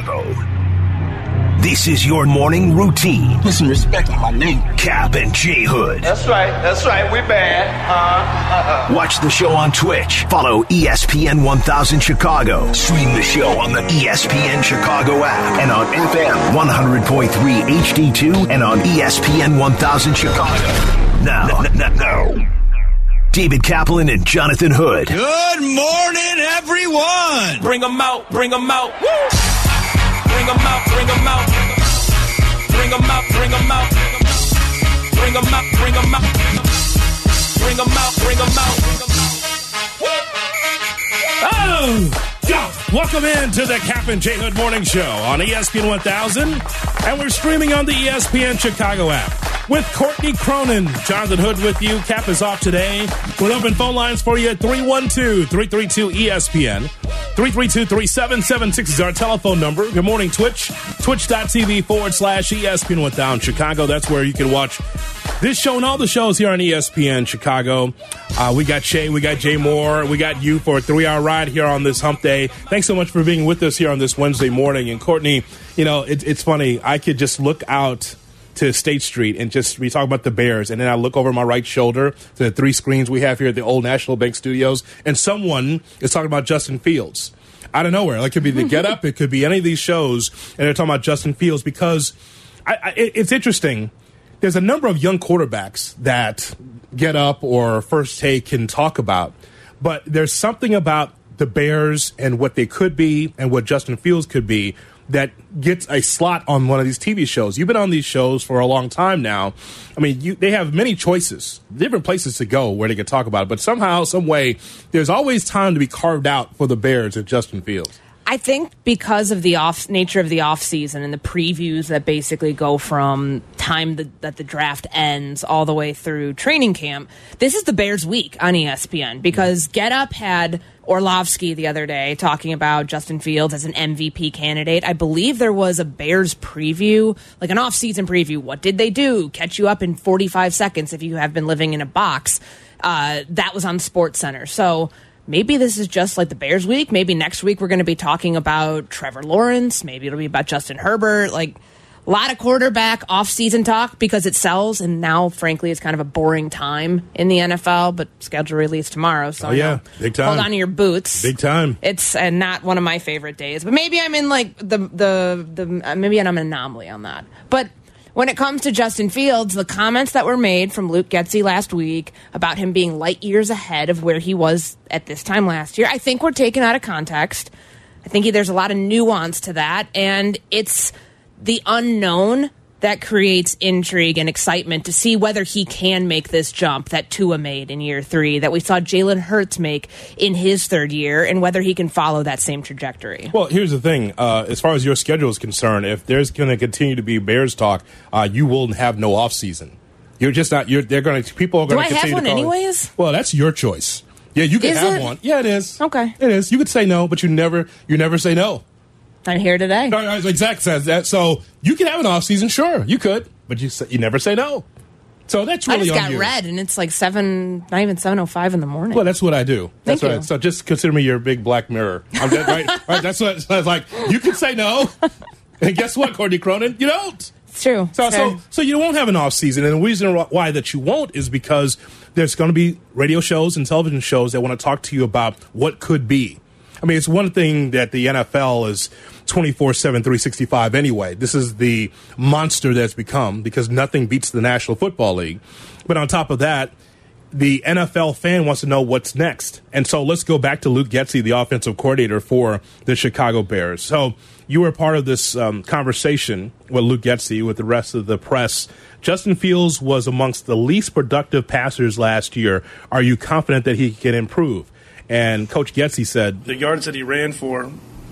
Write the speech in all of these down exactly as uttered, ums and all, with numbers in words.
Chicago. This is your morning routine. Put some respect on my name. Cap and J Hood. That's right. That's right. We bad. Uh, uh, uh. Watch the show on Twitch. Follow E S P N one thousand Chicago. Stream the show on the E S P N Chicago app and on F M one hundred point three H D two and on E S P N one thousand Chicago. Now, n- n- now, David Kaplan and Jonathan Hood. Good morning, everyone. Bring them out. Bring them out. Woo! Bring them out, bring them out. Bring them out, bring them out. Bring them out, bring them out. Bring them out, bring them out. Oh, yeah. Welcome in to the Cap and J Hood Morning Show on E S P N one thousand. And we're streaming on the E S P N Chicago app. With Courtney Cronin, Jonathan Hood with you. Cap is off today. We'll open phone lines for you at three one two, three three two, E S P N. three three two, three seven seven six is our telephone number. Good morning, Twitch. Twitch.tv forward slash ESPN one thousand Chicago. That's where you can watch this show and all the shows here on E S P N Chicago. Uh, we got Shay, we got Jay Moore, we got you for a three-hour ride here on this hump day. Thanks so much for being with us here on this Wednesday morning. And Courtney, you know, it, it's funny. I could just look out to State Street and just we talk about the Bears, and then I look over my right shoulder to the three screens we have here at the old National Bank Studios, and someone is talking about Justin Fields out of nowhere. Like, it could be the Get Up, it could be any of these shows, and they're talking about Justin Fields because I, I, it's interesting. There's a number of young quarterbacks that Get Up or First Take can talk about, but there's something about the Bears and what they could be and what Justin Fields could be that gets a slot on one of these T V shows. You've been on these shows for a long time now. I mean, you, they have many choices, different places to go where they can talk about it. But somehow, some way, there's always time to be carved out for the Bears and Justin Fields. I think because of the off nature of the off season and the previews that basically go from time the, that the draft ends all the way through training camp, this is the Bears week on E S P N because Get Up had Orlovsky the other day talking about Justin Fields as an M V P candidate. I believe there was a Bears preview, like an off-season preview. What did they do? Catch you up in forty-five seconds if you have been living in a box. Uh, that was on SportsCenter. So maybe this is just like the Bears week. Maybe next week we're going to be talking about Trevor Lawrence. Maybe it'll be about Justin Herbert. Like, a lot of quarterback off-season talk because it sells, and now, frankly, it's kind of a boring time in the N F L, but schedule release tomorrow, so oh, yeah. Big time. Hold on to your boots. Big time. It's uh, not one of my favorite days, but maybe I'm in, like, the, the, the uh, maybe I'm an anomaly on that. But when it comes to Justin Fields, the comments that were made from Luke Getsy last week about him being light years ahead of where he was at this time last year, I think were taken out of context. I think there's a lot of nuance to that, and it's the unknown that creates intrigue and excitement to see whether he can make this jump that Tua made in year three, that we saw Jalen Hurts make in his third year, and whether he can follow that same trajectory. Well, here's the thing. Uh, as far as your schedule is concerned, if there's going to continue to be Bears talk, uh, you will have no offseason. You're just not, you're, they're going to, people are going to continue to Do I have one call anyways? It. Well, that's your choice. Yeah, you can is have it? one. Yeah, it is. Okay. It is. You could say no, but you never, you never say no. I'm here today. No, exactly says that. So you can have an off season, sure, you could, but you say, you never say no. So that's really I just on got you. read, and it's like seven, not even seven oh five in the morning. Well, that's what I do. That's Thank what you. I, so just consider me your big black mirror. I'm dead, right? Right? That's what so it's like. You can say no, and guess what, Courtney Cronin? You don't. It's true. So, It's so, fair. so you won't have an off season, and the reason why that you won't is because there's going to be radio shows and television shows that want to talk to you about what could be. I mean, it's one thing that the N F L is twenty-four seven, three sixty-five anyway. This is the monster that's become because nothing beats the National Football League. But on top of that, the N F L fan wants to know what's next. And so let's go back to Luke Getsy, the offensive coordinator for the Chicago Bears. So you were part of this um, conversation with Luke Getsy, with the rest of the press. Justin Fields was amongst the least productive passers last year. Are you confident that he can improve? And Coach Getsy said, the yards that he ran for,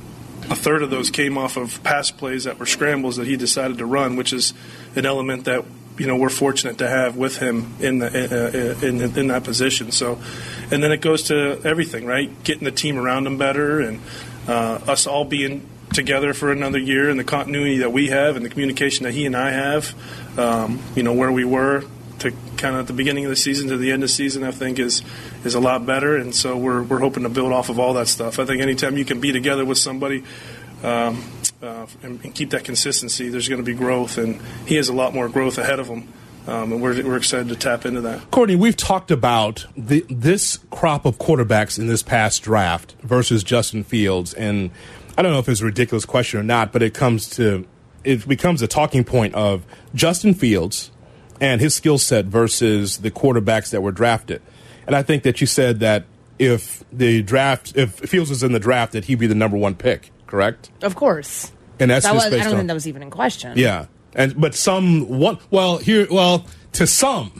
a third of those came off of pass plays that were scrambles that he decided to run, which is an element that, you know, we're fortunate to have with him in the in, in, in that position. So, and then it goes to everything, right? Getting the team around him better, and uh, us all being together for another year, and the continuity that we have and the communication that he and I have, um, you know, where we were to kind of at the beginning of the season to the end of the season, I think is is a lot better, and so we're we're hoping to build off of all that stuff. I think anytime you can be together with somebody, um, uh, and, and keep that consistency, there's going to be growth, and he has a lot more growth ahead of him. Um, and we're, we're excited to tap into that. Courtney, we've talked about the, this crop of quarterbacks in this past draft versus Justin Fields, and I don't know if it's a ridiculous question or not, but it comes to it becomes a talking point of Justin Fields and his skill set versus the quarterbacks that were drafted. And I think that you said that if the draft, if Fields was in the draft, that he'd be the number one pick, correct? Of course. And that's that just was, based I don't on, think that was even in question. Yeah. And but some one well here well to some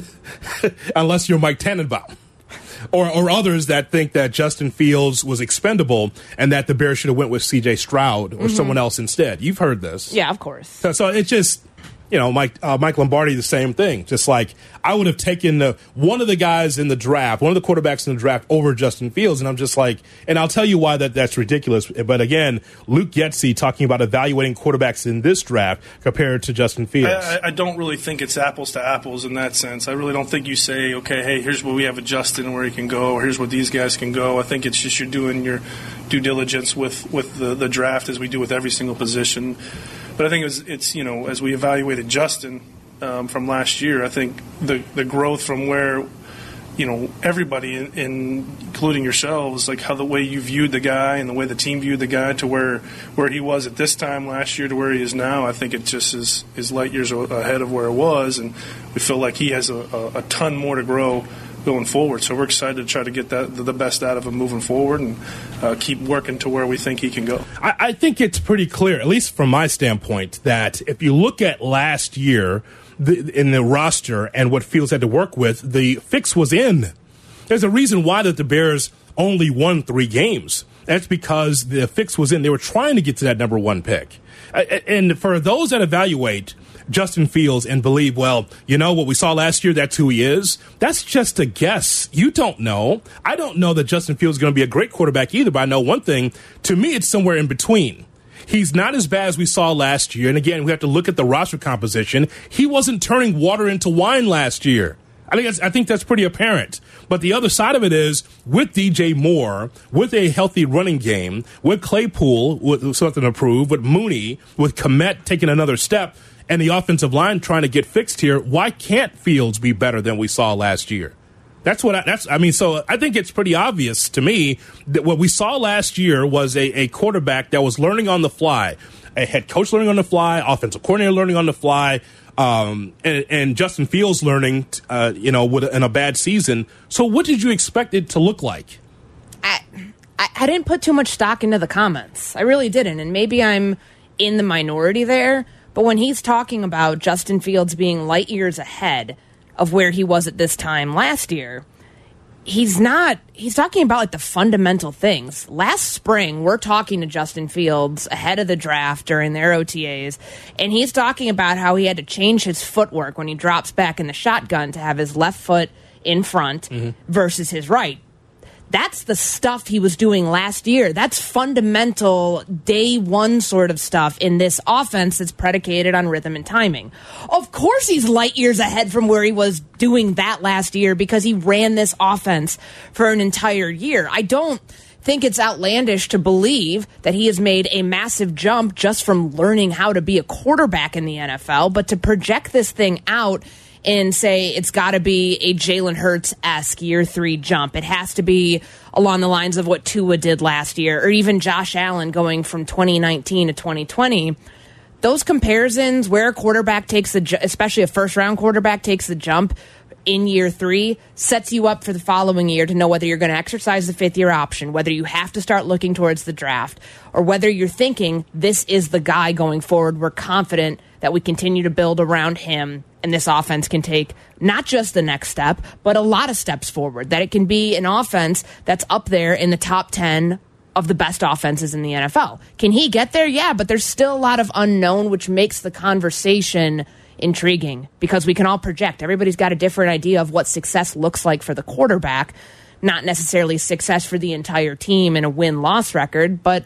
unless you're Mike Tannenbaum or or others that think that Justin Fields was expendable and that the Bears should have went with C J Stroud or mm-hmm. someone else instead. You've heard this. Yeah, of course. So, so it's just, you know, Mike uh, Mike Lombardi, the same thing. Just like I would have taken the, one of the guys in the draft, one of the quarterbacks in the draft over Justin Fields, and I'm just like, and I'll tell you why that that's ridiculous. But again, Luke Getsy talking about evaluating quarterbacks in this draft compared to Justin Fields. I, I don't really think it's apples to apples in that sense. I really don't think you say, okay, hey, here's where we have a Justin where he can go, or here's where these guys can go. I think it's just you're doing your due diligence with with the, the draft as we do with every single position. But I think it's, it's you know, as we evaluated Justin um, from last year, I think the the growth from where, you know, everybody, in, in, including yourselves, like how the way you viewed the guy and the way the team viewed the guy to where where he was at this time last year to where he is now, I think it just is, is light years ahead of where it was. And we feel like he has a, a, a ton more to grow going forward. So we're excited to try to get that the best out of him moving forward and uh, keep working to where we think he can go. I, I think it's pretty clear, at least from my standpoint, that if you look at last year the, in the roster and what Fields had to work with, the fix was in. There's a reason why that the Bears only won three games. That's because the fix was in. They were trying to get to that number one pick. And for those that evaluate Justin Fields and believe, well, you know what we saw last year, that's who he is, that's just a guess. You don't know. I don't know that Justin Fields is going to be a great quarterback either, but I know one thing. To me, it's somewhere in between. He's not as bad as we saw last year. And again, we have to look at the roster composition. He wasn't turning water into wine last year. I think that's, I think that's pretty apparent. But the other side of it is, with D J Moore, with a healthy running game, with Claypool with something to prove, with Mooney, with Kmet taking another step, and the offensive line trying to get fixed here, why can't Fields be better than we saw last year? That's what I, that's, I mean, so I think it's pretty obvious to me that what we saw last year was a, a quarterback that was learning on the fly, a head coach learning on the fly, offensive coordinator learning on the fly, um, and, and Justin Fields learning, uh, you know, with a, in a bad season. So what did you expect it to look like? I, I, I didn't put too much stock into the comments. I really didn't. And maybe I'm in the minority there. But when he's talking about Justin Fields being light years ahead of where he was at this time last year, he's not, he's talking about like the fundamental things. Last spring, we're talking to Justin Fields ahead of the draft during their O T As, and he's talking about how he had to change his footwork when he drops back in the shotgun to have his left foot in front mm-hmm. versus his right. That's the stuff he was doing last year. That's fundamental day one sort of stuff in this offense that's predicated on rhythm and timing. Of course he's light years ahead from where he was doing that last year because he ran this offense for an entire year. I don't think it's outlandish to believe that he has made a massive jump just from learning how to be a quarterback in the N F L, but to project this thing out and say it's got to be a Jalen Hurts-esque year three jump. It has to be along the lines of what Tua did last year, or even Josh Allen going from twenty nineteen to twenty twenty. Those comparisons where a quarterback takes the, ju- especially a first-round quarterback takes the jump in year three, sets you up for the following year to know whether you're going to exercise the fifth-year option, whether you have to start looking towards the draft, or whether you're thinking this is the guy going forward. We're confident that we continue to build around him, and this offense can take not just the next step, but a lot of steps forward, that it can be an offense that's up there in the top ten of the best offenses in the N F L. Can he get there? Yeah, but there's still a lot of unknown, which makes the conversation intriguing because we can all project. Everybody's got a different idea of what success looks like for the quarterback, not necessarily success for the entire team in a win-loss record, but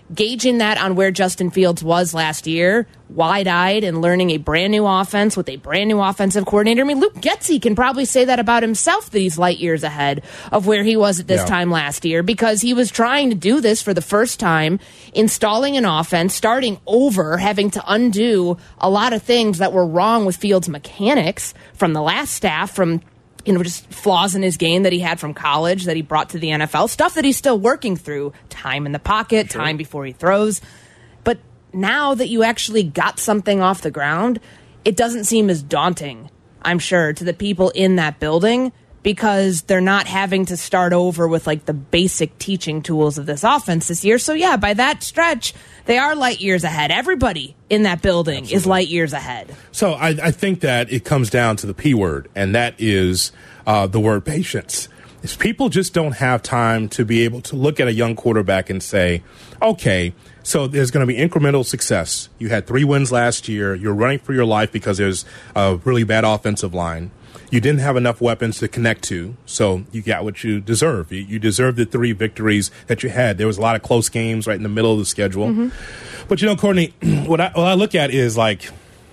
gauging that on where Justin Fields was last year, wide-eyed and learning a brand-new offense with a brand-new offensive coordinator. I mean, Luke Getsy can probably say that about himself, that he's light years ahead of where he was at this yeah. time last year, because he was trying to do this for the first time, installing an offense, starting over, having to undo a lot of things that were wrong with Fields' mechanics from the last staff, from you know, just flaws in his game that he had from college that he brought to the N F L, stuff that he's still working through, time in the pocket, sure. time before he throws. But now that you actually got something off the ground, it doesn't seem as daunting, I'm sure, to the people in that building, because they're not having to start over with like the basic teaching tools of this offense this year. So yeah, by that stretch, they are light years ahead. Everybody in that building Absolutely. Is light years ahead. So I, I think that it comes down to the P word, and that is uh, the word patience. Is people just don't have time to be able to look at a young quarterback and say, okay, so there's going to be incremental success. You had three wins last year. You're running for your life because there's a really bad offensive line. You didn't have enough weapons to connect to, so you got what you deserve. You, you deserve the three victories that you had. There was a lot of close games right in the middle of the schedule. Mm-hmm. But, you know, Courtney, what I, what I look at is, like,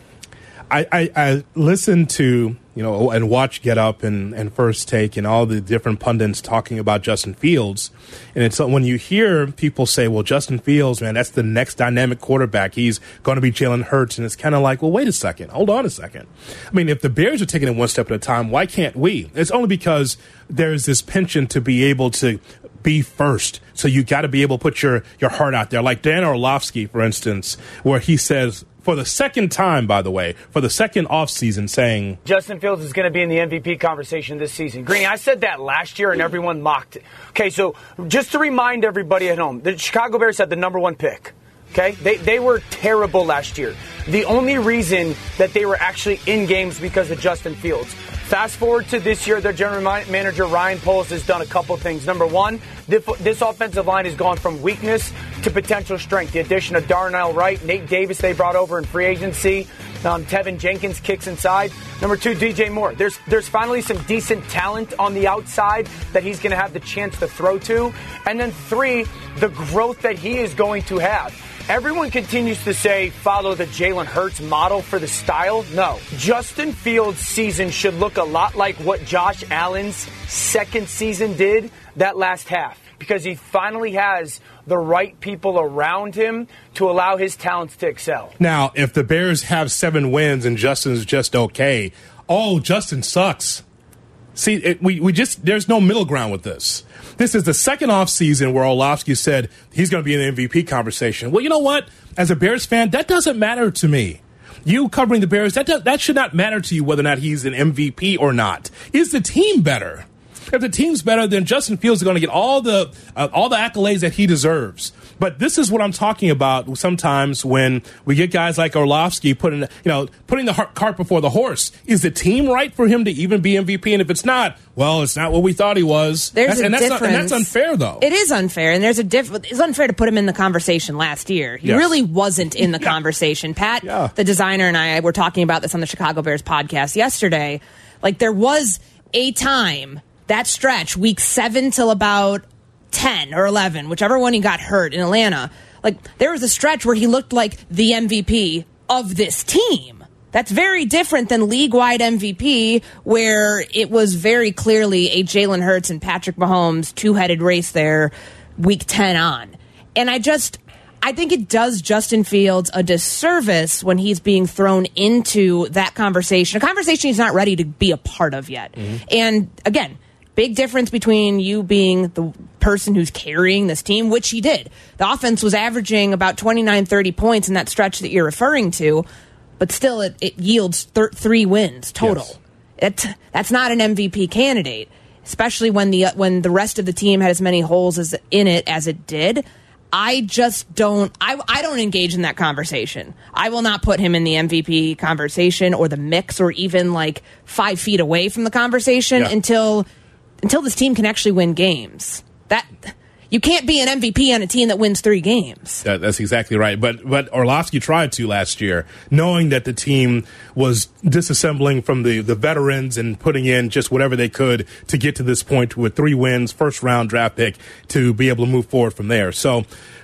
I, I, I listen to, you know, and watch Get Up and, and First Take and all the different pundits talking about Justin Fields. And it's when you hear people say, well, Justin Fields, man, that's the next dynamic quarterback. He's going to be Jalen Hurts. And it's kind of like, well, wait a second. Hold on a second. I mean, if the Bears are taking it one step at a time, why can't we? It's only because there's this penchant to be able to be first. So you got to be able to put your, your heart out there. Like Dan Orlovsky, for instance, where he says, for the second time, by the way, for the second offseason, saying Justin Fields is going to be in the M V P conversation this season. Greeny, I said that last year and everyone mocked it. Okay, so just to remind everybody at home, the Chicago Bears had the number one pick. Okay, they they were terrible last year. The only reason that they were actually in games because of Justin Fields. Fast forward to this year, their general manager, Ryan Poles, has done a couple things. Number one, this offensive line has gone from weakness to potential strength. The addition of Darnell Wright, Nate Davis they brought over in free agency. Um, Tevin Jenkins kicks inside. Number two, D J Moore. There's there's finally some decent talent on the outside that he's going to have the chance to throw to. And then three, the growth that he is going to have. Everyone continues to say follow the Jalen Hurts model for the style. No. Justin Fields' season should look a lot like what Josh Allen's second season did that last half, because he finally has the right people around him to allow his talents to excel. Now, if the Bears have seven wins and Justin's just okay, oh, Justin sucks. See, it, we, we just, there's no middle ground with this. This is the second offseason where Orlovsky said he's going to be in the M V P conversation. Well, you know what? As a Bears fan, that doesn't matter to me. You covering the Bears, that does, that should not matter to you whether or not he's an M V P or not. Is the team better? If the team's better, then Justin Fields is going to get all the uh, all the accolades that he deserves. But this is what I'm talking about sometimes when we get guys like Orlovsky putting, you know, putting the cart before the horse. Is the team right for him to even be M V P? And if it's not, well, it's not what we thought he was. There's that's, a and, that's difference. Not, and that's unfair, though. It is unfair, and there's a diff- It's unfair to put him in the conversation last year. He yes. really wasn't in the yeah. conversation. Pat, yeah. the designer, and I were talking about this on the Chicago Bears podcast yesterday. Like, there was a time, that stretch, week seven till about ten or eleven, whichever one he got hurt in Atlanta, like, there was a stretch where he looked like the M V P of this team. That's very different than league-wide M V P, where it was very clearly a Jalen Hurts and Patrick Mahomes two-headed race there, week ten on. And I just, I think it does Justin Fields a disservice when he's being thrown into that conversation, a conversation he's not ready to be a part of yet. Mm-hmm. And again, big difference between you being the person who's carrying this team, which he did. The offense was averaging about twenty-nine, thirty points in that stretch that you're referring to, but still it, it yields thir- three wins total. Yes. It, that's not an M V P candidate, especially when the when the rest of the team had as many holes as in it as it did. I just don't I, I don't engage in that conversation. I will not put him in the M V P conversation or the mix or even like five feet away from the conversation yeah. until until this team can actually win games. That you can't be an M V P on a team that wins three games. That, that's exactly right. But but Orlovsky tried to last year, knowing that the team was disassembling from the, the veterans and putting in just whatever they could to get to this point with three wins, first round draft pick to be able to move forward from there. So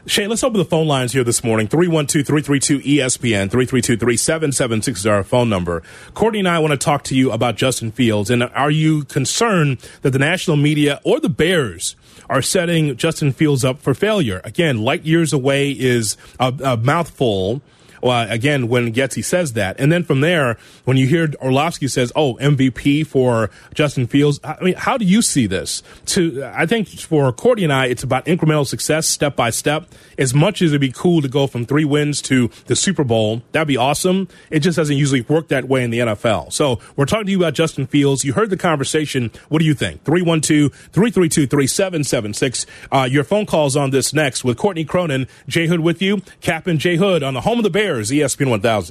Shay, let's open the phone lines here this morning. three one two, three three two, E S P N, three three two, three seven seven six is our phone number. Courtney and I want to talk to you about Justin Fields. And are you concerned that the national media or the Bears are setting Justin Fields up for failure? Again, light years away is a, a mouthful. Well, again, when Getsy says that. And then from there, when you hear Orlovsky says, oh, M V P for Justin Fields, I mean, how do you see this? To I think for Courtney and I, it's about incremental success, step by step. As much as it'd be cool to go from three wins to the Super Bowl, that'd be awesome. It just doesn't usually work that way in the N F L. So we're talking to you about Justin Fields. You heard the conversation. What do you think? three one two, three three two, three seven seven six. Uh, your phone calls on this next with Courtney Cronin. Jay Hood with you. Captain Jay Hood on the home of the Bears. E S P N one thousand.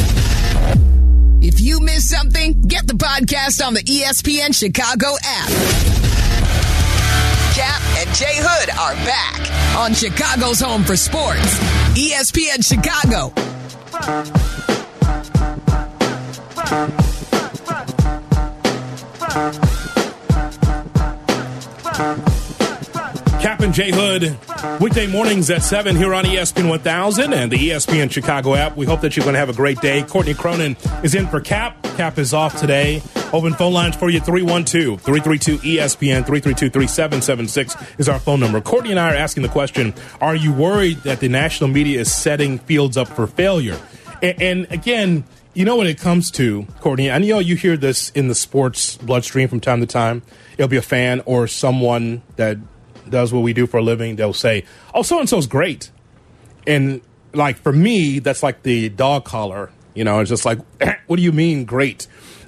If you missed something, get the podcast on the E S P N Chicago app. Cap and Jay Hood are back on Chicago's home for sports. E S P N Chicago. Cap and Jay Hood, weekday mornings at seven here on E S P N one thousand and the E S P N Chicago app. We hope that you're going to have a great day. Courtney Cronin is in for Cap. Cap is off today. Open phone lines for you, three one two, three three two, E S P N, three three two, three seven seven six is our phone number. Courtney and I are asking the question, are you worried that the national media is setting Fields up for failure? And, and again, you know when it comes to, Courtney, I know you hear this in the sports bloodstream from time to time. It'll be a fan or someone that does what we do for a living. They'll say, oh, so-and-so's great. And like for me, that's like the dog collar. You know, it's just like, what do you mean great?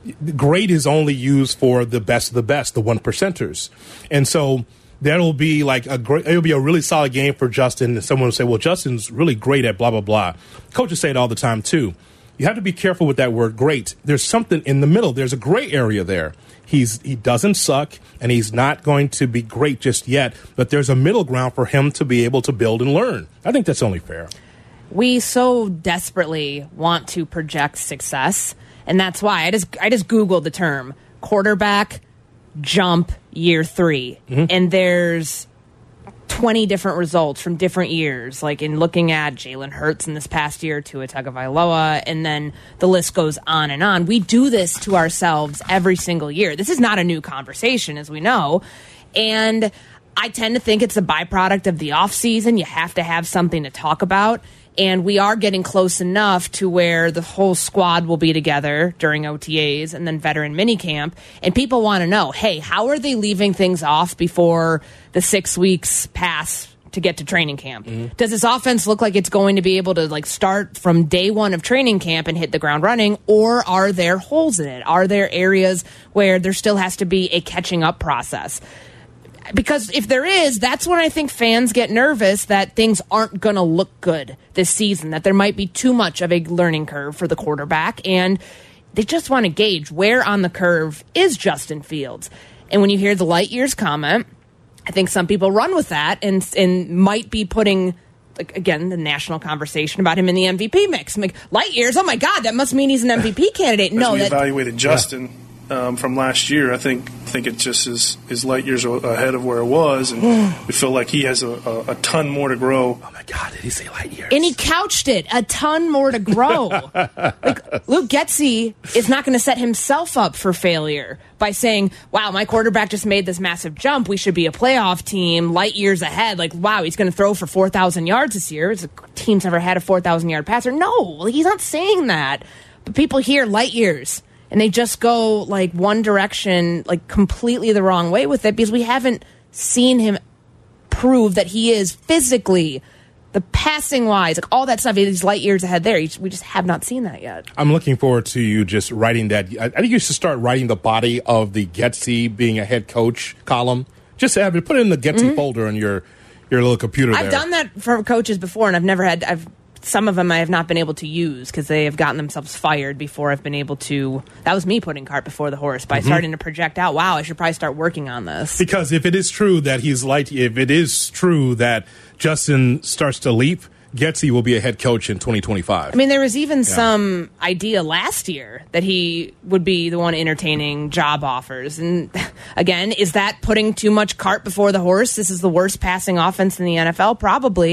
Great is only used for the best of the best, the one percenters. And so that'll be like a great, it'll be a really solid game for Justin. And someone will say, well, Justin's really great at blah, blah, blah. Coaches say it all the time too. You have to be careful with that word great. There's something in the middle. There's a gray area there. He's he doesn't suck, and he's not going to be great just yet, but there's a middle ground for him to be able to build and learn. I think that's only fair. We so desperately want to project success, and that's why I just I just Googled the term quarterback jump year three, mm-hmm. and there's twenty different results from different years, like in looking at Jalen Hurts in this past year, Tua Tagovailoa, and then the list goes on and on. We do this to ourselves every single year. This is not a new conversation, as we know, and I tend to think it's a byproduct of the offseason. You have to have something to talk about, and we are getting close enough to where the whole squad will be together during O T As and then veteran minicamp, and people want to know, hey, how are they leaving things off before the six weeks pass to get to training camp? Mm-hmm. Does this offense look like it's going to be able to like start from day one of training camp and hit the ground running, or are there holes in it? Are there areas where there still has to be a catching up process? Because if there is, that's when I think fans get nervous that things aren't going to look good this season, that there might be too much of a learning curve for the quarterback, and they just want to gauge where on the curve is Justin Fields. And when you hear the light years comment, I think some people run with that and and might be putting, like, again, the national conversation about him in the M V P mix. I'm like, light years? Oh, my God, that must mean he's an M V P candidate. As no, we that, evaluated Justin yeah. um, from last year, I think I think it just is, is light years ahead of where it was, and we feel like he has a, a, a ton more to grow. Oh, my God, did he say light years? And he couched it, a ton more to grow. Like, Luke Getsy is not going to set himself up for failure by saying, wow, my quarterback just made this massive jump. We should be a playoff team light years ahead. Like, wow, he's going to throw for four thousand yards this year. The team's never had a four thousand yard passer. No, he's not saying that. But people hear light years, and they just go, like, one direction, like, completely the wrong way with it, because we haven't seen him prove that he is physically, the passing-wise, like, all that stuff, he's light years ahead there. We just have not seen that yet. I'm looking forward to you just writing that. I think you should start writing the body of the Getsy being a head coach column. Just have it, put it in the Getsy mm-hmm. folder on your, your little computer I've there. done that for coaches before, and I've never had... I've some of them I have not been able to use because they have gotten themselves fired before I've been able to. That was me putting cart before the horse by mm-hmm. starting to project out, wow, I should probably start working on this. Because if it is true that he's light, if it is true that Justin starts to leap, Getsy will be a head coach in twenty twenty-five. I mean, there was even yeah. some idea last year that he would be the one entertaining job offers. And again, is that putting too much cart before the horse? This is the worst passing offense in the N F L? Probably.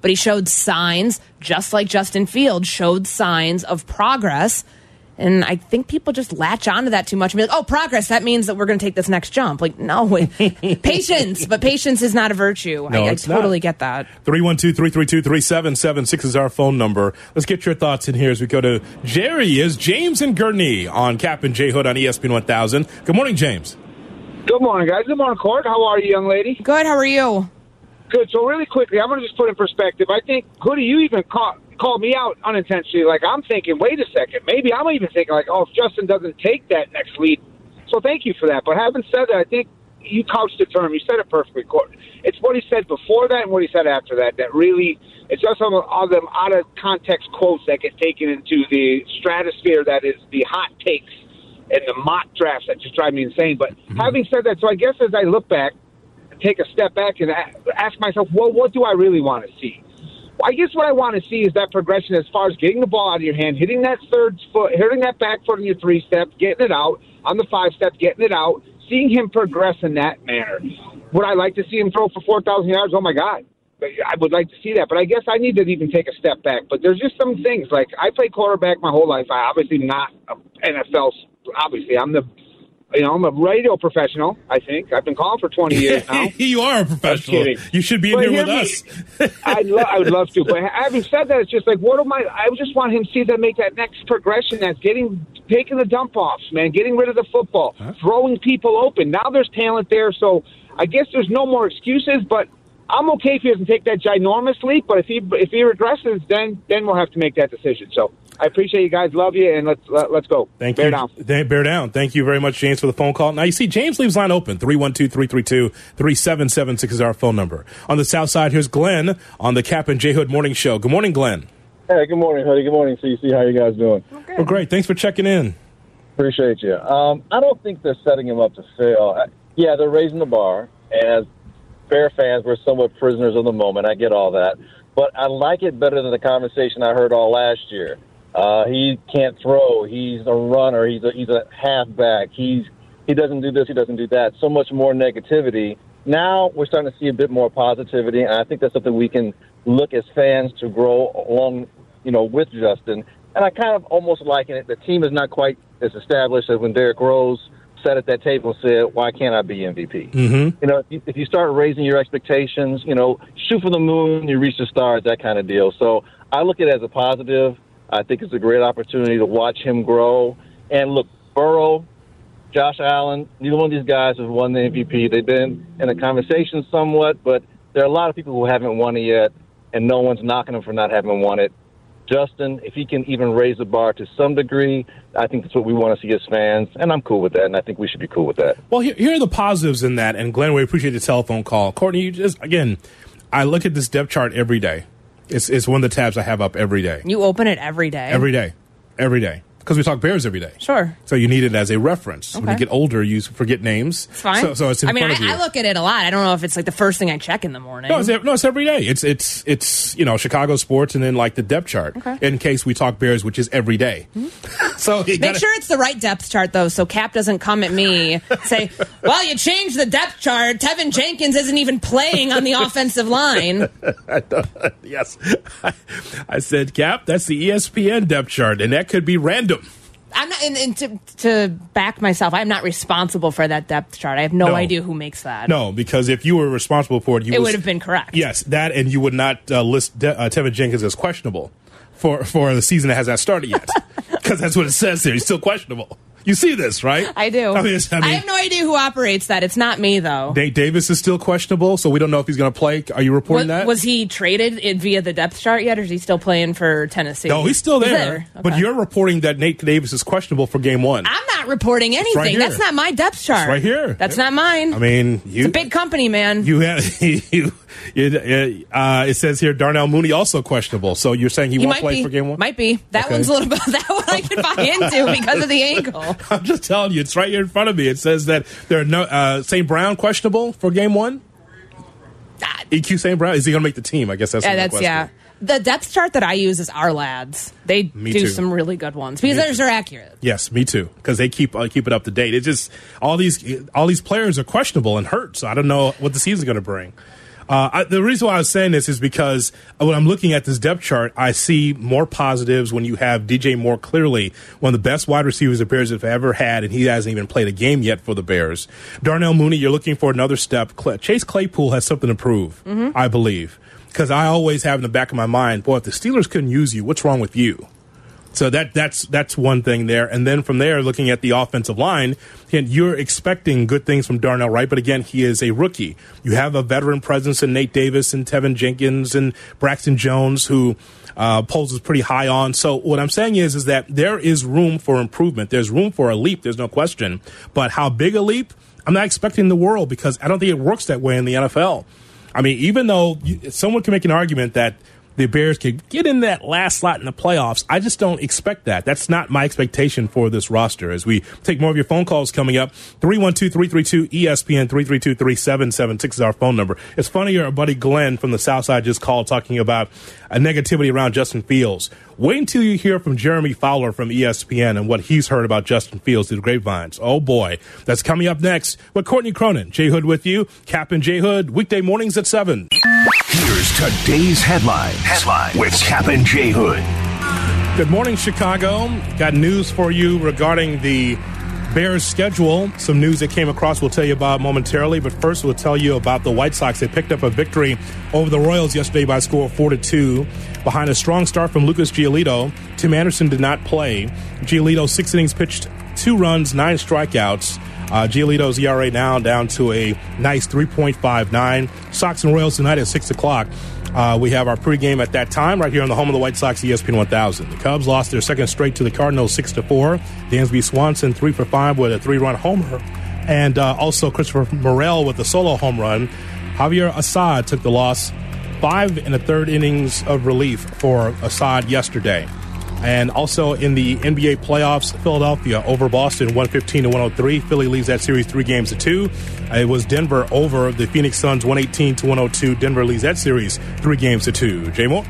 but he showed signs, just like Justin Fields, showed signs of progress. And I think people just latch onto that too much and be like, oh, progress, that means that we're going to take this next jump. Like, no, patience, but patience is not a virtue. No, I, it's I totally not. get that. three one two, three three two, three seven seven six is our phone number. Let's get your thoughts in here as we go to Jerry. Is James and Gurney on Cap and J Hood on E S P N one thousand. Good morning, James. Good morning, guys. Good morning, Court. How are you, young lady? Good. How are you? Good. So really quickly, I'm going to just put in perspective. I think, Hoodie, you even caught, called me out unintentionally. Like, I'm thinking, wait a second. Maybe I'm even thinking, like, oh, if Justin doesn't take that next lead. So thank you for that. But having said that, I think you couched the term. You said it perfectly, Court. It's what he said before that and what he said after that that really, it's just some of all them out-of-context quotes that get taken into the stratosphere that is the hot takes and the mock drafts that just drive me insane. But mm-hmm. having said that, so I guess as I look back, take a step back and ask myself, well, what do I really want to see? Well, I guess what I want to see is that progression as far as getting the ball out of your hand, hitting that third foot, hitting that back foot in your three step, getting it out on the five step, getting it out, seeing him progress in that manner. Would I like to see him throw for four thousand yards? Oh, my God. I would like to see that, but I guess I need to even take a step back. But there's just some things, like I played quarterback my whole life. I obviously not N F L, obviously. I'm the You know, I'm a radio professional, I think. I've been calling for twenty years now. You are a professional. You should be in but here with me, us. I'd lo- I would love to. But having said that, it's just like, what am I? I just want him to see them make that next progression. That's getting, taking the dump offs, man, getting rid of the football, huh? throwing people open. Now there's talent there. So I guess there's no more excuses, but I'm okay if he doesn't take that ginormous leap. But if he if he regresses, then then we'll have to make that decision. So I appreciate you guys. Love you, and let's let, let's go. Thank bear you. Down. Th- bear down. Thank you very much, James, for the phone call. Now, you see, James leaves line open. three one two, three three two, three seven seven six is our phone number. On the south side, here's Glenn on the Cap and J Hood Morning Show. Good morning, Glenn. Hey, good morning, Hoodie. Good morning, C C. How you guys doing? Okay. Well, great. Thanks for checking in. Appreciate you. Um, I don't think they're setting him up to fail. Yeah, they're raising the bar. As Bear fans, we're somewhat prisoners of the moment. I get all that. But I like it better than the conversation I heard all last year. Uh, he can't throw. He's a runner. He's a, he's a halfback. He's he doesn't do this. He doesn't do that. So much more negativity. Now we're starting to see a bit more positivity, and I think that's something we can look as fans to grow along, you know, with Justin. And I kind of almost liken it. The team is not quite as established as when Derrick Rose sat at that table and said, why can't I be M V P? Mm-hmm. You know, if you, if you start raising your expectations, you know, shoot for the moon, you reach the stars, that kind of deal. So I look at it as a positive. I think it's a great opportunity to watch him grow. And look, Burrow, Josh Allen, neither one of these guys have won the M V P. They've been in a conversation somewhat, but there are a lot of people who haven't won it yet, and no one's knocking them for not having won it. Justin, if he can even raise the bar to some degree, I think that's what we want to see as fans, and I'm cool with that, and I think we should be cool with that. Well, here, here are the positives in that, and Glenn, we appreciate the telephone call. Courtney, you just, again, I look at this depth chart every day. It's, it's one of the tabs I have up every day. You open it every day? Every day. Every day. Because we talk Bears every day. Sure. So you need it as a reference. Okay. When you get older, you forget names. It's fine. So, so it's in I mean, front I, of you. I look at it a lot. I don't know if it's like the first thing I check in the morning. No, it's, no, it's every day. It's, it's, it's you know, Chicago sports and then like the depth chart. Okay. In case we talk Bears, which is every day. Mm-hmm. So Make gotta, sure it's the right depth chart, though, so Cap doesn't come at me say, well, you changed the depth chart. Tevin Jenkins isn't even playing on the offensive line. Yes. I said, Cap, that's the E S P N depth chart, and that could be random. I'm not, and, and to, to back myself, I'm not responsible for that depth chart. I have no, No. idea who makes that. No, because if you were responsible for it, you It was- would have been correct. Yes, that, and you would not uh, list De- uh, Tevin Jenkins as questionable for, for the season that has not started yet. Because that's what it says there. He's still questionable. You see this, right? I do. I mean, I mean, I have no idea who operates that. It's not me, though. Nate Davis is still questionable, so we don't know if he's going to play. Are you reporting Was, that? was he traded in via the depth chart yet, or is he still playing for Tennessee? No, he's still He's there. there. But Okay. you're reporting that Nate Davis is questionable for game one. I'm not reporting anything. right here. That's not my depth chart. It's right here. That's not mine. I mean, you. It's a big company, man. You have you, you, uh, it says here Darnell Mooney also questionable. So you're saying he, He won't might play be. for game one? Might be. That Okay. one's a little bit. That one I can buy into because of the ankle. I'm just telling you, it's right here in front of me. It says that there are no uh, Saint Brown questionable for game one. E Q Saint Brown, is he going to make the team? I guess that's Yeah, the that's question. yeah. The depth chart that I use is our lads. They Me do too. some really good ones because Me theirs too. are accurate. Yes, me too. Because they keep uh, keep it up to date. It's just all these all these players are questionable and hurt. So I don't know what the season's going to bring. Uh, I, the reason why I was saying this is because when I'm looking at this depth chart, I see more positives when you have D J Moore, clearly one of the best wide receivers the Bears have ever had, and he hasn't even played a game yet for the Bears. Darnell Mooney, you're looking for another step. Chase Claypool has something to prove, mm-hmm. I believe, because I always have in the back of my mind, boy, if the Steelers couldn't use you, what's wrong with you? So that that's that's one thing there. And then from there, looking at the offensive line, again, you're expecting good things from Darnell Wright, but again, he is a rookie. You have a veteran presence in Nate Davis and Tevin Jenkins and Braxton Jones, who uh, poses pretty high on. So what I'm saying is, is that there is room for improvement. There's room for a leap. There's no question. But how big a leap? I'm not expecting the world, because I don't think it works that way in the N F L. I mean, even though you, someone can make an argument that the Bears could get in that last slot in the playoffs, I just don't expect that. That's not my expectation for this roster. As we take more of your phone calls coming up, three one two, three three two, E S P N, three three two, three seven seven six is our phone number. It's funny, our buddy Glenn from the South Side just called talking about a negativity around Justin Fields. Wait until you hear from Jeremy Fowler from E S P N and what he's heard about Justin Fields through the grapevines. Oh, boy. That's coming up next with Courtney Cronin. Jay Hood with you. Captain Jay Hood, weekday mornings at seven. Here's today's headlines. Headline with Captain Jay Hood. Good morning, Chicago. Got news for you regarding the Bears schedule. Some news that came across we'll tell you about momentarily, but first we'll tell you about the White Sox. They picked up a victory over the Royals yesterday by a score of four to two. Behind a strong start from Lucas Giolito, Tim Anderson did not play. Giolito, six innings pitched, two runs, nine strikeouts. Uh, Giolito's E R A now down to a nice three point five nine. Sox and Royals tonight at six o'clock. Uh, we have our pregame at that time right here on the home of the White Sox, E S P N one thousand. The Cubs lost their second straight to the Cardinals six to four. Dansby Swanson three for five with a three-run homer. And uh, also Christopher Morel with a solo home run. Javier Assad took the loss. Five and a third innings of relief for Assad yesterday. And also in the N B A playoffs, Philadelphia over Boston one fifteen to one oh three. Philly leads that series three games to two. It was Denver over the Phoenix Suns one eighteen to one oh two. Denver leads that series three games to two. Jay Moore?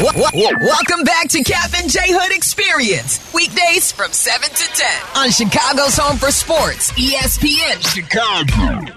Welcome back to Cap and J Hood Experience. Weekdays from seven to ten on Chicago's Home for Sports, E S P N Chicago.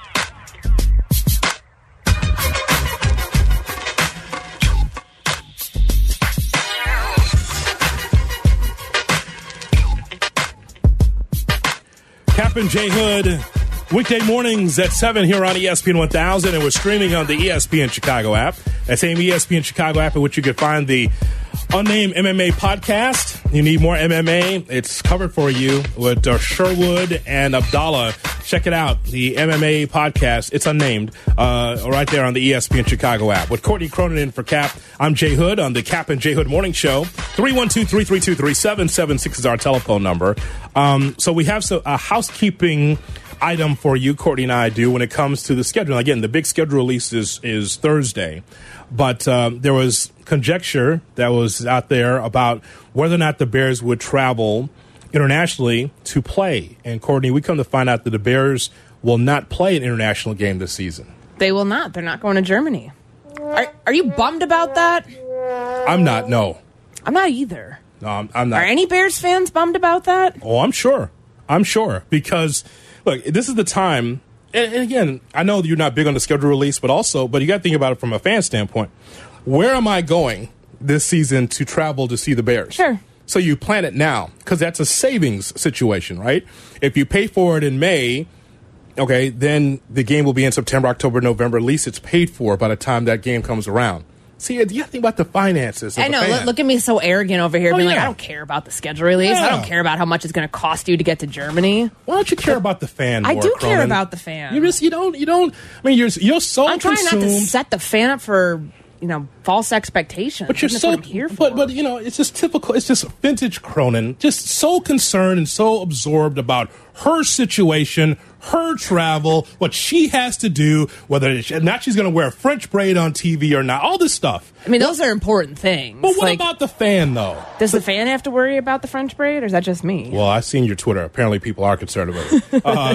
Captain Jay Hood, weekday mornings at seven here on E S P N one thousand, and we're streaming on the E S P N Chicago app. That same E S P N Chicago app in which you can find the Unnamed M M A podcast. You need more M M A? It's covered for you with uh, Sherwood and Abdallah. Check it out, the M M A podcast. It's unnamed, uh, right there on the E S P N Chicago app. With Courtney Cronin in for Cap, I'm Jay Hood on the Cap and Jay Hood Morning Show. three one two, three three two, three seven seven six is our telephone number. Um, so we have so, a housekeeping item for you, Courtney and I do, when it comes to the schedule. Again, the big schedule release is, is Thursday. But um, there was conjecture that was out there about whether or not the Bears would travel internationally to play. And, Courtney, we come to find out that the Bears will not play an international game this season. They will not. They're not going to Germany. Are, are you bummed about that? I'm not, no. I'm not either. No, I'm, I'm not. Are any Bears fans bummed about that? Oh, I'm sure. I'm sure. Because, look, this is the time. And, and again, I know that you're not big on the schedule release, but also, but you got to think about it from a fan standpoint. Where am I going this season to travel to see the Bears? Sure. So you plan it now, because that's a savings situation, right? If you pay for it in May, okay, then the game will be in September, October, November. At least it's paid for by the time that game comes around. See, you have to think about the finances. I know. Look, look at me so arrogant over here, oh, being yeah. like, I don't care about the schedule release. Yeah. I don't care about how much it's going to cost you to get to Germany. Why don't you care about the fan more, I do Cronin? care about the fan. You just, you don't, you don't, I mean, you're, you're so I'm trying consumed. not to set the fan up for, you know, false expectations. But you're That's so, what I'm here for. but, but, you know, it's just typical, it's just vintage Cronin, just so concerned and so absorbed about her situation, her travel, what she has to do, whether it's, not she's going to wear a French braid on T V or not, all this stuff. I mean, those are important things. But what like, about the fan, though? Does the fan have to worry about the French braid, or is that just me? Well, I've seen your Twitter. Apparently, people are concerned about it. Uh,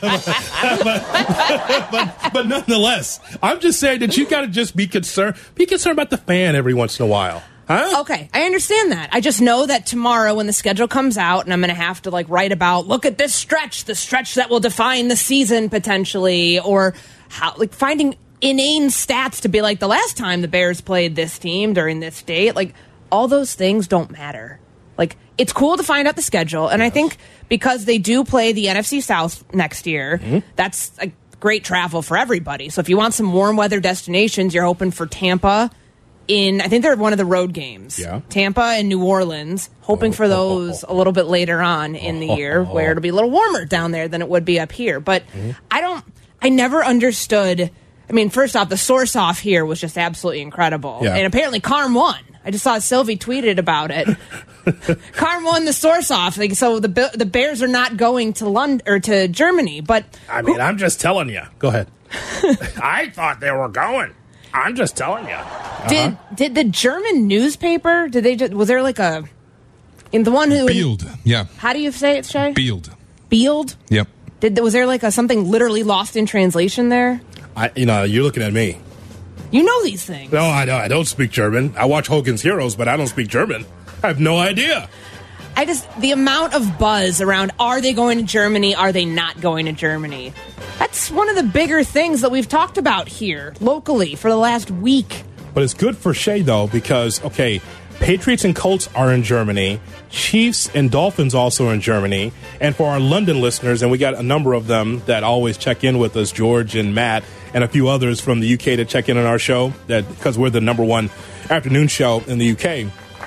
but, but, but nonetheless, I'm just saying that you got to just be concerned. Be concerned about the fan every once in a while. Huh? Okay, I understand that. I just know that tomorrow when the schedule comes out and I'm going to have to like write about, look at this stretch, the stretch that will define the season potentially, or how like finding inane stats to be like the last time the Bears played this team during this date. Like, all those things don't matter. Like, it's cool to find out the schedule, and I think because they do play the N F C South next year, mm-hmm. that's a great travel for everybody. So if you want some warm weather destinations, you're hoping for Tampa in, I think they're one of the road games. Yeah. Tampa and New Orleans, hoping oh, for those oh, oh, oh. a little bit later on in the oh, year, oh, oh. where it'll be a little warmer down there than it would be up here. But mm-hmm. I don't, I never understood. I mean, first off, the source off here was just absolutely incredible. Yeah. And apparently Carm won. I just saw Sylvie tweeted about it. Carm won the source off. Like, so the the Bears are not going to London or to Germany. But I mean, who, I'm just telling you. Go ahead. I thought they were going. I'm just telling you. Uh-huh. Did did the German newspaper? Did they? Just, was there like a in the one who Bild? Yeah. How do you say it, Shay? Bild. Bild. Yep. Did was there like a something literally lost in translation there? I, you know, you're looking at me. You know these things. No, I know. I don't speak German. I watch Hogan's Heroes, but I don't speak German. I have no idea. I just, the amount of buzz around, are they going to Germany? Are they not going to Germany? That's one of the bigger things that we've talked about here locally for the last week. But it's good for Shay, though, because, okay, Patriots and Colts are in Germany. Chiefs and Dolphins also are in Germany. And for our London listeners, and we got a number of them that always check in with us, George and Matt, and a few others from the U K to check in on our show, that because we're the number one afternoon show in the U K.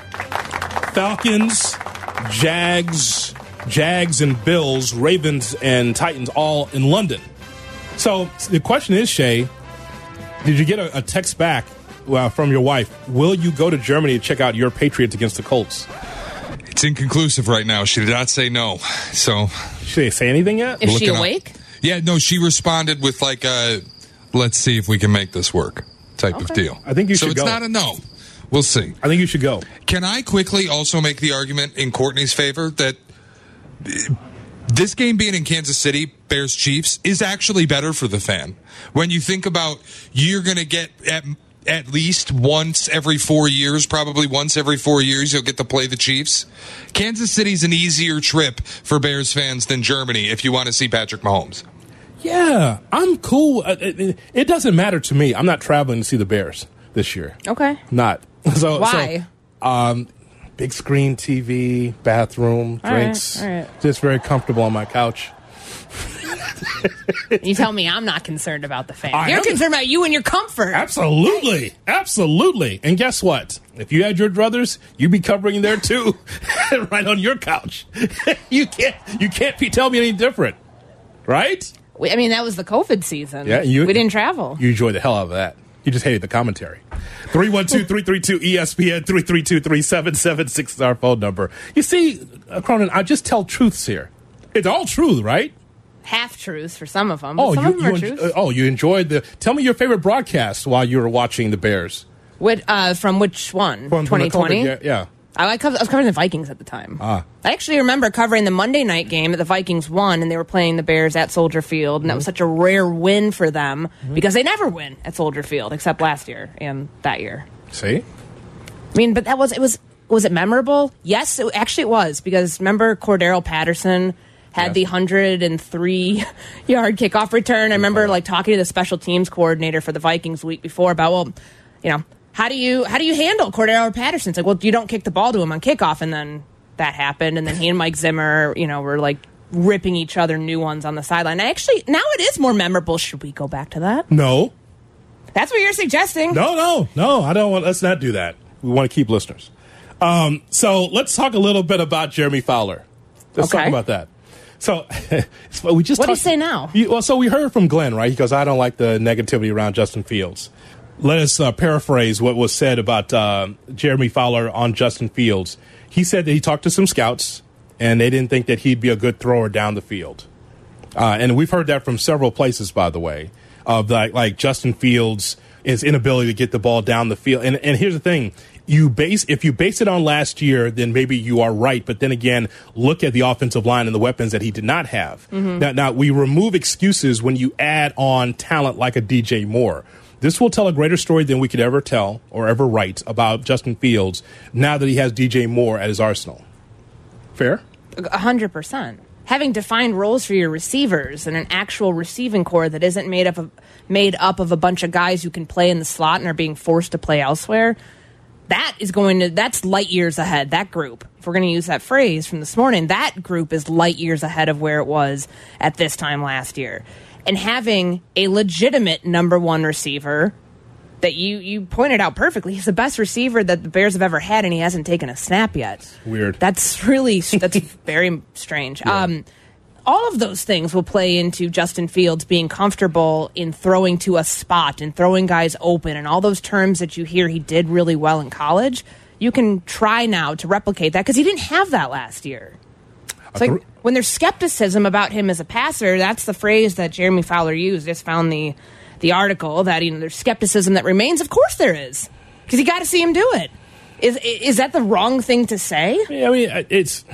Falcons, Jags, Jags and Bills, Ravens and Titans all in London. So the question is, Shay, did you get a, a text back uh, from your wife? Will you go to Germany to check out your Patriots against the Colts? It's inconclusive right now. She did not say no. So, should they say anything yet? Is she awake? Up. Yeah, no, she responded with like a, let's see if we can make this work type okay. of deal. I think you should so go. So it's not a no. We'll see. I think you should go. Can I quickly also make the argument in Courtney's favor that this game being in Kansas City, Bears Chiefs, is actually better for the fan? When you think about you're going to get at, at least once every four years, probably once every four years, you'll get to play the Chiefs. Kansas City's an easier trip for Bears fans than Germany if you want to see Patrick Mahomes. Yeah, I'm cool. It, it doesn't matter to me. I'm not traveling to see the Bears this year. Okay. Not. So, Why? So, um, big screen T V, bathroom, all drinks. Right, all right. Just very comfortable on my couch. You tell me I'm not concerned about the fan. I You're am. concerned about you and your comfort. Absolutely. Absolutely. And guess what? If you had your druthers, you'd be covering there too. Right on your couch. you can't you can't be telling me any different. Right? We, I mean, that was the COVID season. Yeah, you, we didn't travel. You enjoyed the hell out of that. You just hated the commentary. three one two, three three two, E S P N, three three two, three seven seven six is our phone number. You see, uh, Cronin, I just tell truths here. It's all truth, right? Half truths for some of them. Oh, some you, of them you are en- truths. uh, oh, you enjoyed the. Tell me your favorite broadcast while you were watching the Bears. What, uh, from which one? From, twenty twenty? From yeah, yeah. I, I, covered, I was covering the Vikings at the time. Ah. I actually remember covering the Monday night game that the Vikings won, and they were playing the Bears at Soldier Field, and mm-hmm. that was such a rare win for them mm-hmm. because they never win at Soldier Field except last year and that year. See? I mean, but that was it was was it memorable? Yes, it, actually it was, because remember Cordero Patterson had yes. the one hundred three yard kickoff return. I remember like talking to the special teams coordinator for the Vikings the week before about, well, you know, how do you how do you handle Cordero Patterson? It's like, well, you don't kick the ball to him on kickoff, and then that happened, and then he and Mike Zimmer, you know, were like ripping each other new ones on the sideline. Actually, now it is more memorable. Should we go back to that? No. That's what you're suggesting. No, no, no. I don't want. Let's not do that. We want to keep listeners. Um, so let's talk a little bit about Jeremy Fowler. Let's okay. talk about that. So we just what do you talked, say now? You, well, so we heard from Glenn, right? He goes, "I don't like the negativity around Justin Fields." Let us uh, paraphrase what was said about uh, Jeremy Fowler on Justin Fields. He said that he talked to some scouts, and they didn't think that he'd be a good thrower down the field. Uh, and we've heard that from several places, by the way, of like, like Justin Fields' his inability to get the ball down the field. And, and here's the thing. You base if you base it on last year, then maybe you are right. But then again, look at the offensive line and the weapons that he did not have. Mm-hmm. Now, now, we remove excuses when you add on talent like a D J Moore. This will tell a greater story than we could ever tell or ever write about Justin Fields now that he has D J Moore at his arsenal. Fair? A hundred percent. having defined roles for your receivers and an actual receiving core that isn't made up of made up of a bunch of guys who can play in the slot and are being forced to play elsewhere, that is going to that's light years ahead. That group, if we're going to use that phrase from this morning, that group is light years ahead of where it was at this time last year. And having a legitimate number one receiver that you you pointed out perfectly, he's the best receiver that the Bears have ever had, and he hasn't taken a snap yet. Weird. That's really that's very strange. Yeah. Um, all of those things will play into Justin Fields being comfortable in throwing to a spot and throwing guys open, and all those terms that you hear he did really well in college. You can try now to replicate that because he didn't have that last year. It's like when there's skepticism about him as a passer, that's the phrase that Jeremy Fowler used. Just found the the article that, you know, there's skepticism that remains. Of course there is, because you got to see him do it. Is is that the wrong thing to say? Yeah, I mean, it's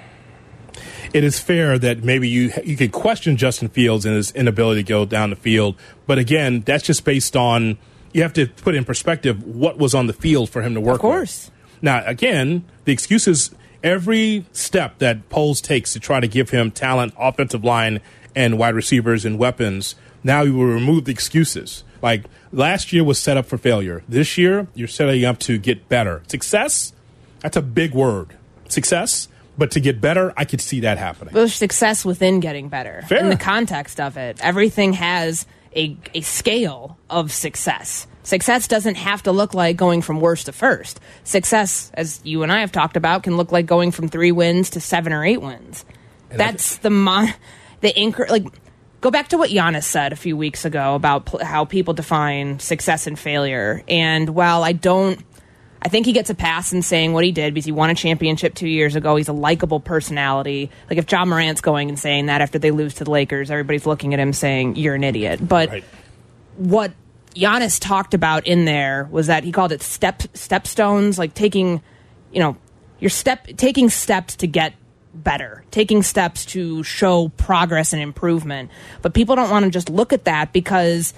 it is fair that maybe you you could question Justin Fields and his inability to go down the field, but again, that's just based on, you have to put in perspective what was on the field for him to work with. Of course. With. Now, again, the excuses. Every step that Poles takes to try to give him talent, offensive line, and wide receivers and weapons, now you will remove the excuses. Like, last year was set up for failure. This year, you're setting up to get better. Success, that's a big word. Success, but to get better, I could see that happening. There's success within getting better. Fair. In the context of it, everything has a, a scale of success. Success doesn't have to look like going from worst to first. Success, as you and I have talked about, can look like going from three wins to seven or eight wins. And That's the mon- the anchor. Like, go back to what Giannis said a few weeks ago about pl- how people define success and failure. And while I don't, I think he gets a pass in saying what he did because he won a championship two years ago. He's a likable personality. Like, if John Morant's going and saying that after they lose to the Lakers, everybody's looking at him saying, you're an idiot. But right. what Giannis talked about in there was that he called it step stepstones, like taking, you know, your step, taking steps to get better, taking steps to show progress and improvement. But people don't want to just look at that because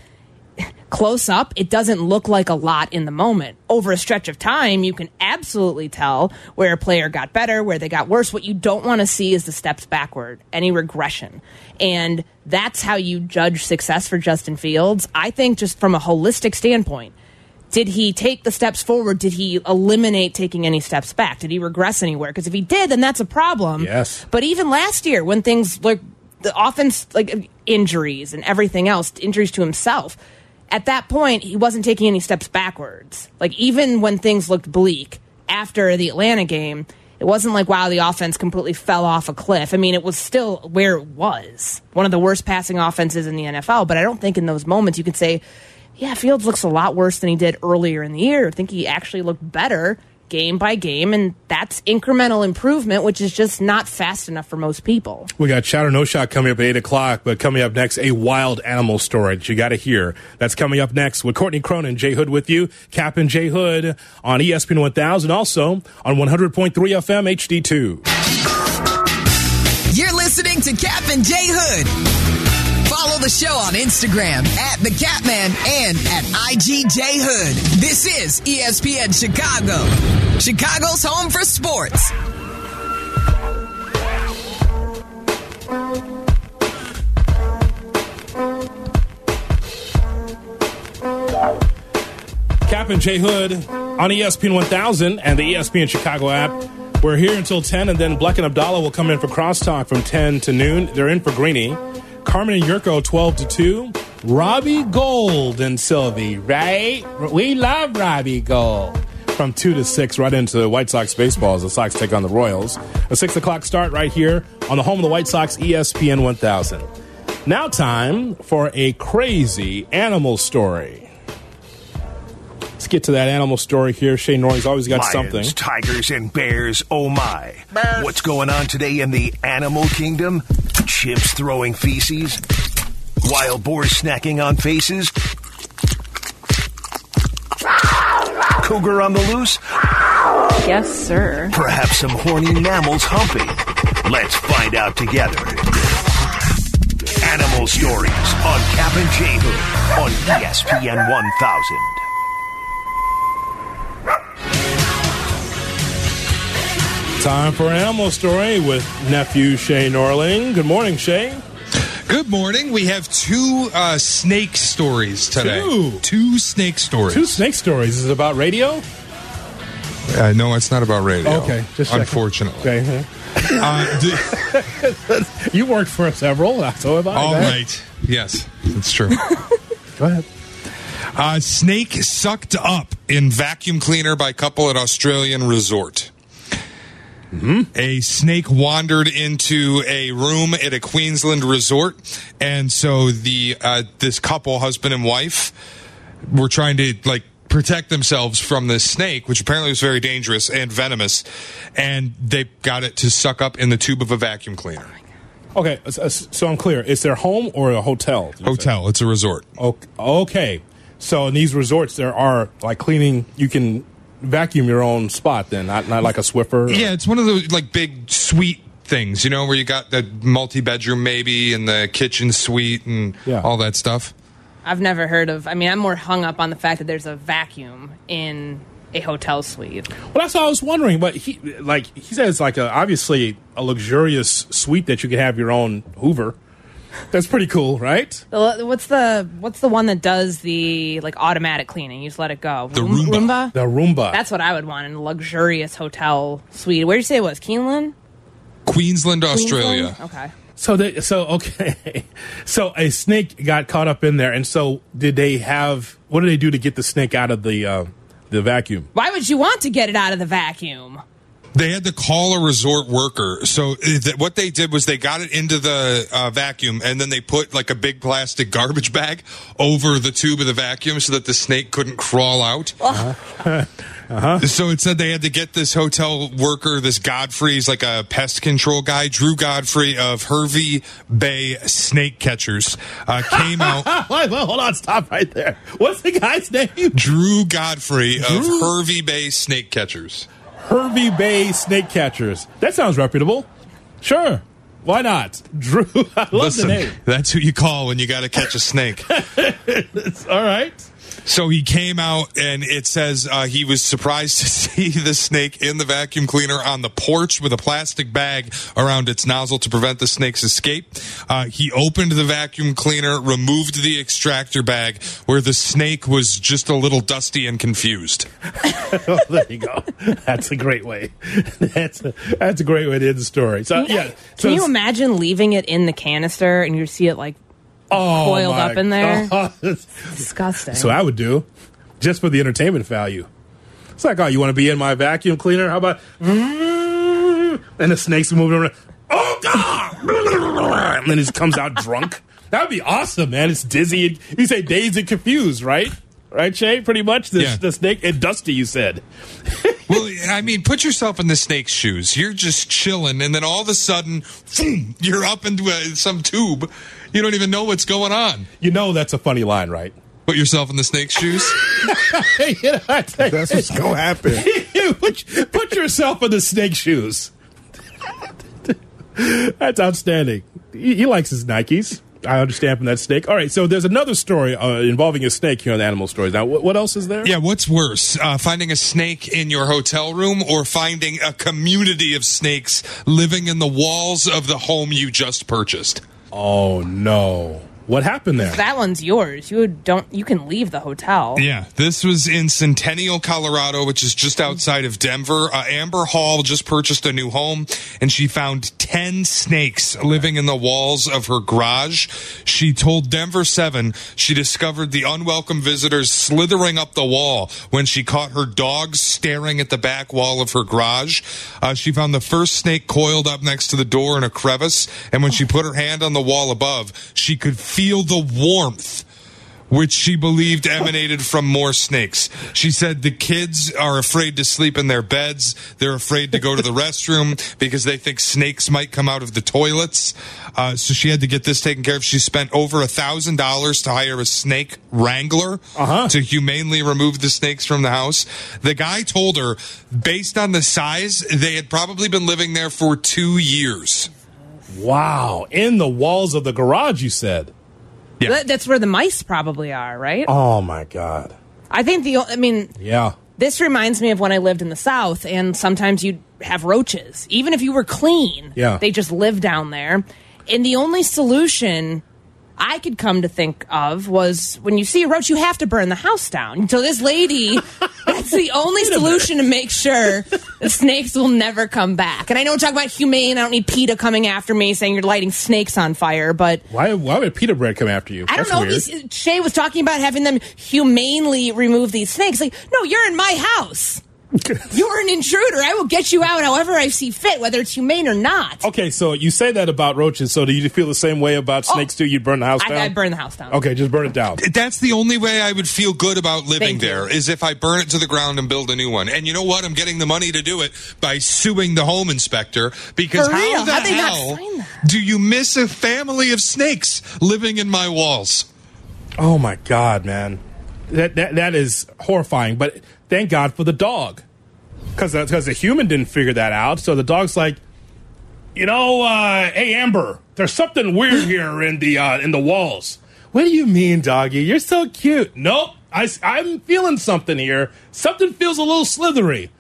close up, it doesn't look like a lot in the moment. Over a stretch of time, you can absolutely tell where a player got better, where they got worse. What you don't want to see is the steps backward, any regression. And that's how you judge success for Justin Fields. I think just from a holistic standpoint, did he take the steps forward? Did he eliminate taking any steps back? Did he regress anywhere? Because if he did, then that's a problem. Yes. But even last year, when things like the offense, like injuries and everything else, injuries to himself, at that point, he wasn't taking any steps backwards. Like, even when things looked bleak after the Atlanta game, it wasn't like, wow, the offense completely fell off a cliff. I mean, it was still where it was. One of the worst passing offenses in the N F L. But I don't think in those moments you can say, yeah, Fields looks a lot worse than he did earlier in the year. I think he actually looked better game by game, and that's incremental improvement, which is just not fast enough for most people. We got Shot or No Shot coming up at eight o'clock, but coming up next, a wild animal story that you got to hear. That's coming up next with Courtney Cronin, Jay Hood with you, Cap and Jay Hood on E S P N one thousand, also on one hundred point three F M H D two. You're listening to Cap and Jay Hood. Follow the show on Instagram at The Catman and at I G J Hood. This is E S P N Chicago, Chicago's home for sports. Cap and Jay Hood on E S P N one thousand and the E S P N Chicago app. We're here until ten, and then Bleck and Abdallah will come in for crosstalk from ten to noon. They're in for Greeny. Carmen and Yurko, twelve to two. Robbie Gold and Sylvie, right? We love Robbie Gold. From two to six, right into the White Sox baseball as the Sox take on the Royals. A six o'clock start right here on the home of the White Sox, E S P N one thousand. Now time for a crazy animal story. Let's get to that animal story here. Shane Norrie's always got Lions, something. Tigers, and bears, oh my. Bears. What's going on today in the animal kingdom? Chimps throwing feces? Wild boars snacking on faces? Cougar on the loose? Yes, sir. Perhaps some horny mammals humping? Let's find out together. Animal Stories on Cap and Jay Hood on E S P N one thousand. Time for an animal story with nephew Shay Norling. Good morning, Shay. Good morning. We have two uh, snake stories today. Two. Two snake stories. Two snake stories. Is it about radio? Uh, no, it's not about radio. Okay, just checking. Unfortunately. Okay. Uh, d- you worked for several. So have I. All Go ahead. right. Yes, that's true. Go ahead. Uh, snake sucked up in vacuum cleaner by couple at Australian resort. Mm-hmm. A snake wandered into a room at a Queensland resort, and so the uh, this couple, husband and wife, were trying to like protect themselves from this snake, which apparently was very dangerous and venomous, and they got it to suck up in the tube of a vacuum cleaner. Okay, so I'm clear. Is their home or a hotel? Hotel. Say? It's a resort. Okay. So in these resorts, there are like cleaning. You can vacuum your own spot then, not not like a Swiffer? Yeah, it's one of those like big suite things, you know, where you got the multi-bedroom maybe and the kitchen suite and yeah. all that stuff. I've never heard of, I mean, I'm more hung up on the fact that there's a vacuum in a hotel suite. Well, that's what I was wondering, but he like he said it's like a, obviously a luxurious suite that you can have your own Hoover. That's pretty cool, right? The, what's the what's the one that does the like automatic cleaning? You just let it go. The Roomba. Roomba? The Roomba. That's what I would want in a luxurious hotel suite. Where did you say it was? Keeneland? Queensland, Australia. Queensland? Okay. So they, so okay. So a snake got caught up in there, and so did they have? What did they do to get the snake out of the uh, the vacuum? Why would you want to get it out of the vacuum? They had to call a resort worker. So th- what they did was they got it into the uh, vacuum, and then they put like a big plastic garbage bag over the tube of the vacuum so that the snake couldn't crawl out. Uh-huh. uh-huh. So it said they had to get this hotel worker, this Godfrey, he's like a pest control guy, Drew Godfrey of Hervey Bay Snake Catchers, uh, came out. Wait, well, hold on, stop right there. What's the guy's name? Drew Godfrey Drew? of Hervey Bay Snake Catchers. Hervey Bay Snake Catchers. That sounds reputable. Sure. Why not? Drew, I love Listen, the name. That's who you call when you got to catch a snake. All right. So he came out, and it says uh, he was surprised to see the snake in the vacuum cleaner on the porch with a plastic bag around its nozzle to prevent the snake's escape. Uh, he opened the vacuum cleaner, removed the extractor bag, where the snake was just a little dusty and confused. Oh, there you go. That's a great way. That's a, that's a great way to end the story. So Can, yeah. Can so you imagine leaving it in the canister and you see it like oh, coiled my up in there? God. Disgusting. So I would do, just for the entertainment value. It's like, oh, you want to be in my vacuum cleaner? How about, and the snake's moving around. Oh, God! And then he just comes out drunk. That would be awesome, man. It's dizzy. You say dazed and confused, right? Right, Shay? Pretty much. The, Yeah. the snake and dusty, you said. Well, I mean, put yourself in the snake's shoes. You're just chilling, and then all of a sudden, boom, you're up into a, some tube. You don't even know what's going on. You know that's a funny line, right? Put yourself in the snake's shoes. You know, I tell you, That's what's going to happen. put, put yourself in the snake shoes. That's outstanding. He, he likes his Nikes. I understand from that snake. All right, so there's another story uh, involving a snake here on the Animal Stories. Now, what, what else is there? Yeah, what's worse, uh, finding a snake in your hotel room or finding a community of snakes living in the walls of the home you just purchased? Oh, no. What happened there? That one's yours. You don't. You can leave the hotel. Yeah, this was in Centennial, Colorado, which is just outside of Denver. Uh, Amber Hall just purchased a new home, and she found ten snakes living in the walls of her garage. She told Denver seven she discovered the unwelcome visitors slithering up the wall when she caught her dogs staring at the back wall of her garage. Uh, she found the first snake coiled up next to the door in a crevice, and when she put her hand on the wall above, she could feel the warmth which she believed emanated from more snakes. She said the kids are afraid to sleep in their beds. They're afraid to go to the restroom because they think snakes might come out of the toilets. Uh, so she had to get this taken care of. She spent over a thousand dollars to hire a snake wrangler uh-huh. to humanely remove the snakes from the house. The guy told her, based on the size, they had probably been living there for two years. Wow. In the walls of the garage, you said. Yeah. That, that's where the mice probably are, right? Oh, my God. I think the, I mean, Yeah. this reminds me of when I lived in the South, and sometimes you'd have roaches. Even if you were clean, Yeah. they just live down there. And the only solution I could come to think of was when you see a roach, you have to burn the house down. So this lady, that's the only solution to make sure the snakes will never come back. And I know we're talking about humane. I don't need PETA coming after me saying you're lighting snakes on fire, but Why, why would Pita Bread come after you? I don't That's know. weird. These, Shay was talking about having them humanely remove these snakes. Like, no, you're in my house. You're an intruder. I will get you out however I see fit, whether it's humane or not. Okay, so you say that about roaches. So do you feel the same way about snakes too? You'd burn the house I, down? I burn the house down. Okay, just burn it down. That's the only way I would feel good about living Thank you. there is if I burn it to the ground and build a new one. And you know what? I'm getting the money to do it by suing the home inspector because For how real? the How'd they not hell find that? do you miss a family of snakes living in my walls? Oh my God, man, that that that is horrifying. But thank God for the dog, because because the human didn't figure that out. So the dog's like, you know, uh, hey Amber, there's something weird here in the uh, in the walls. What do you mean, doggy? You're so cute. Nope, I, I'm feeling something here. Something feels a little slithery.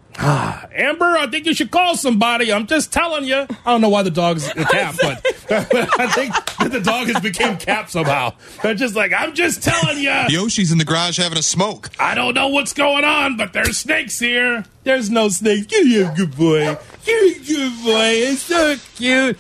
Ah, Amber, I think you should call somebody. I'm just telling you. I don't know why the dog's a Cap, but I think that the dog has become Cap somehow. They're just like, I'm just telling you. Yoshi's in the garage having a smoke. I don't know what's going on, but there's snakes here. There's no snakes. You're a good boy. You're a good boy. It's so cute.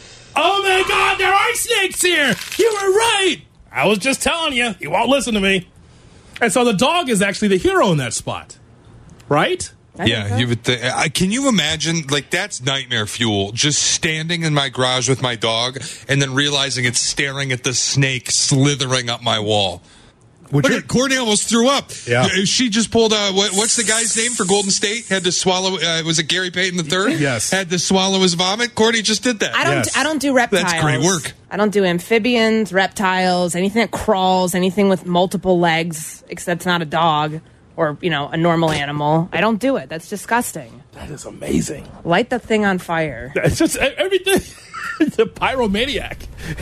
Oh my God, there are snakes here. You were right. I was just telling you. You won't listen to me. And so the dog is actually the hero in that spot, right? Yeah, you would. Th- I, can you imagine? Like that's nightmare fuel. Just standing in my garage with my dog, and then realizing it's staring at the snake slithering up my wall. Look at Courtney almost threw up. Yeah, she just pulled. Uh, what, what's the guy's name for Golden State? Had to swallow. Uh, was it Gary Payton the third? Yes. Had to swallow his vomit. Courtney just did that. I don't. Yes. I don't do reptiles. That's great work. I don't do amphibians, reptiles, anything that crawls, anything with multiple legs, except it's not a dog or you know a normal animal. I don't do it. That's disgusting. That is amazing. Light the thing on fire. It's just everything. It's a pyromaniac.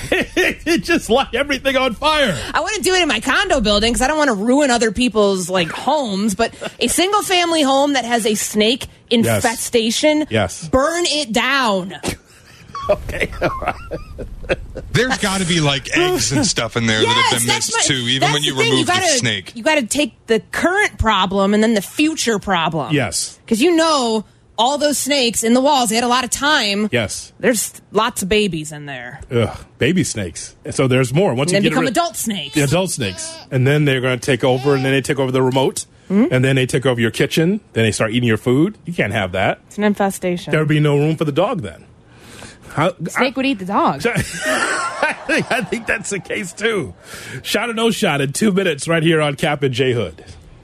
It just light everything on fire. I wouldn't do it in my condo building because I don't want to ruin other people's like homes. But a single family home that has a snake infestation, Yes. burn it down. Okay. There's got to be like eggs and stuff in there that have been that's missed my- too, even that's when you the thing. remove gotta, the snake. You got to take the current problem and then the future problem. Yes. Because you know all those snakes in the walls, they had a lot of time. Yes. There's lots of babies in there. Ugh, baby snakes. And so there's more. Once And then you get become rid- adult snakes. The adult snakes. And then they're going to take over, and then they take over the remote, Mm-hmm. and then they take over your kitchen. Then they start eating your food. You can't have that. It's an infestation. There would be no room for the dog then. How, Snake I, would eat the dog. I, think, I think that's the case, too. Shot or no shot in two minutes right here on Cap and J Hood.